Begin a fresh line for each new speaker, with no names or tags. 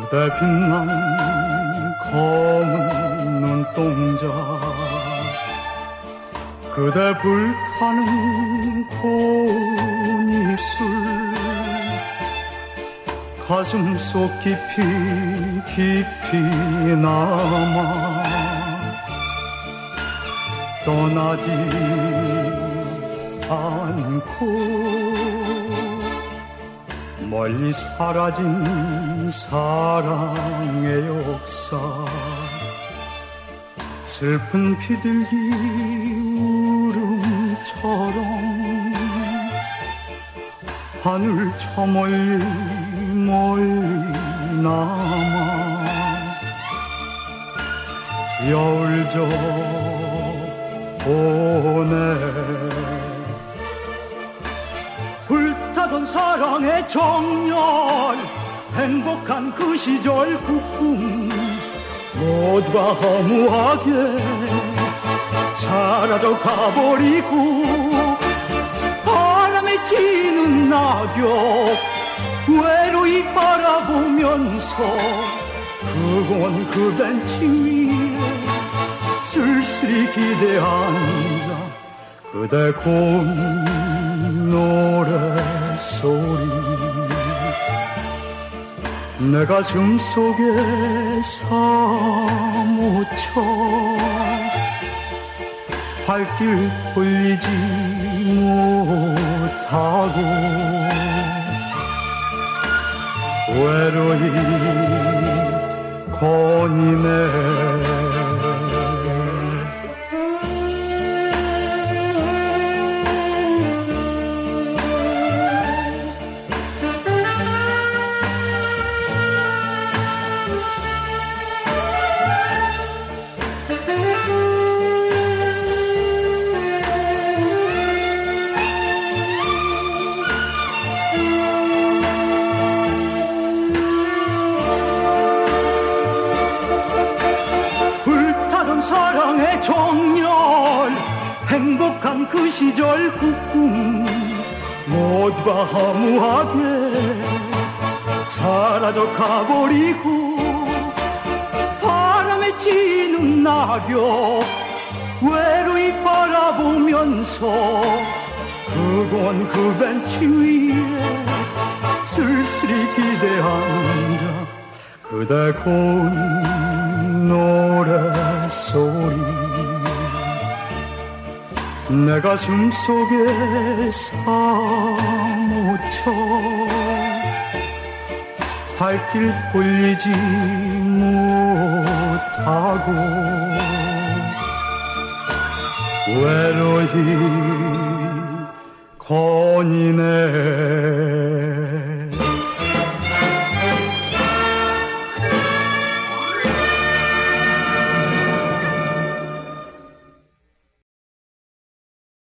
그대 빛나는 검은 눈동자, 그대 불타는 고운 입술, 가슴속 깊이 깊이 남아 떠나지 않고 멀리 사라진 사랑의 역사, 슬픈 비둘기 울음처럼 하늘 저 멀리 멀리 남아 여울져 오네. 불타던 사랑의 정열, 행복한 그 시절 국궁 모두가 허무하게 사라져 가버리고 바람에 지는 낙엽 외로이 바라보면서 그건 그 벤치 위에 쓸쓸히 기대한다. 그대 고운 노래소리 내 가슴 속에 사무쳐 발길 돌리지 못하고 외로이 거니네. 사랑의 정열, 행복한 그 시절 국궁 모두가 허무하게 사라져 가버리고 바람에 지는 낙엽 외로이 바라보면서 그건 그 벤치 위에 쓸쓸히 기대한다. 그대 고운 노래소리 내 가슴 속에 사무쳐 발길 돌리지 못하고 외로이 거니네.